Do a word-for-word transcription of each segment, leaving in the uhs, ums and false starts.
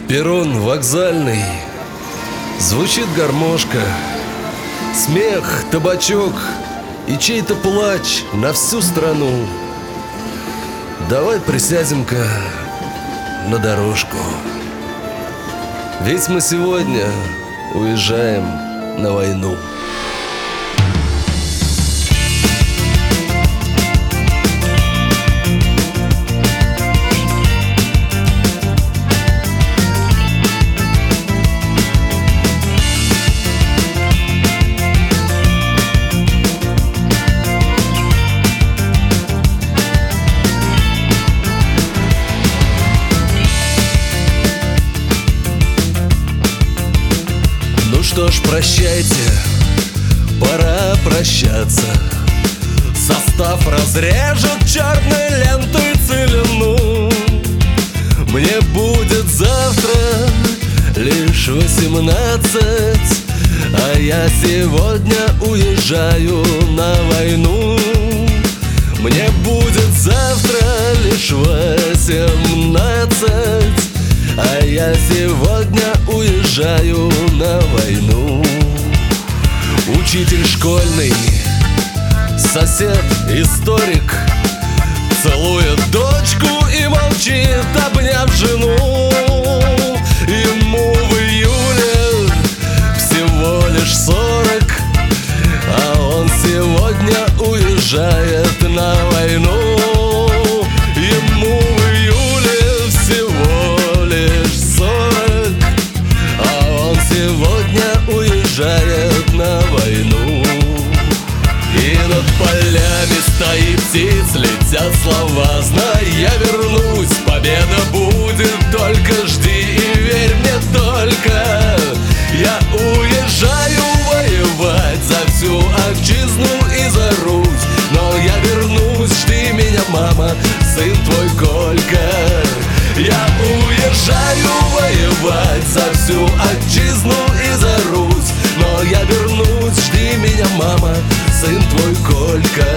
Перрон вокзальный, звучит гармошка, смех, табачок и чей-то плач на всю страну. Давай присядем-ка на дорожку, ведь мы сегодня уезжаем на войну. Ну что ж, прощайте, пора прощаться. Состав разрежет черной лентой целину. Мне будет завтра лишь восемнадцать, а я сегодня уезжаю на войну. Мне будет завтра лишь восемнадцать, а я сегодня уезжаю на войну. Учитель школьный, сосед, историк целует дочку и молчит, обняв жену. Ему в июле всего лишь сорок, а он сегодня уезжает на войну. Ему в июле всего лишь сорок, а он сегодня уезжает на войну. И над полями стоит птиц, летят слова: знай, я вернусь, победа будет, только жди и верь мне только. Я уезжаю воевать за всю отчизну и за Русь, но я вернусь, жди меня, мама, сын твой Колька. Я уезжаю воевать за всю отчизну и за Русь, но я вернусь, жди меня, мама, сын твой Колька.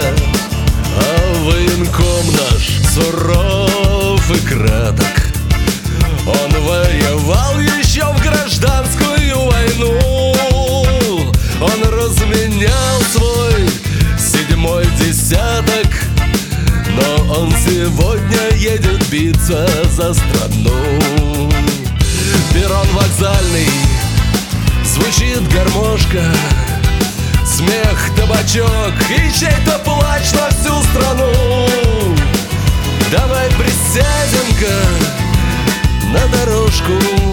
А военком наш суров и краток, он воевал еще в гражданскую войну. Он разменял свой седьмой десяток, но он сегодня едет биться за страну. Перрон вокзальный, звучит гармошка, смех, табачок и чей-то плач на всю страну. Давай присядем-ка на дорожку,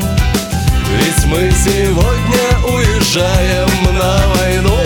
ведь мы сегодня уезжаем на войну.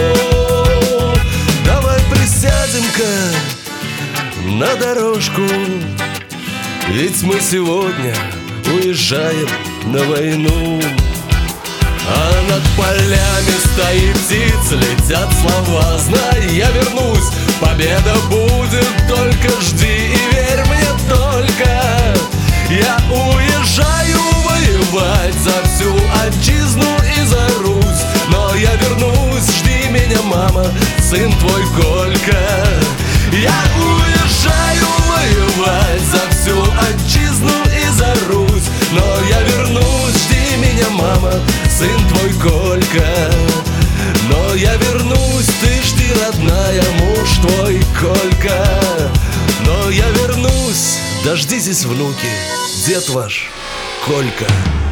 Давай присядем-ка на дорожку, ведь мы сегодня уезжаем на войну. А над полями стоит птиц, летят слова: знай, я вернусь, победа будет, только жди и верь мне только. Я уезжаю воевать за всю отчизну и за Русь, но я вернусь, жди меня, мама, сын твой Колька. Я уезжаю воевать за всю отчизну и за Русь, но я вернусь, жди меня, мама, сын твой Колька. Но я вернусь, ты жди, родная, муж твой Колька. Но я вернусь, дождитесь, внуки, дед ваш Колька.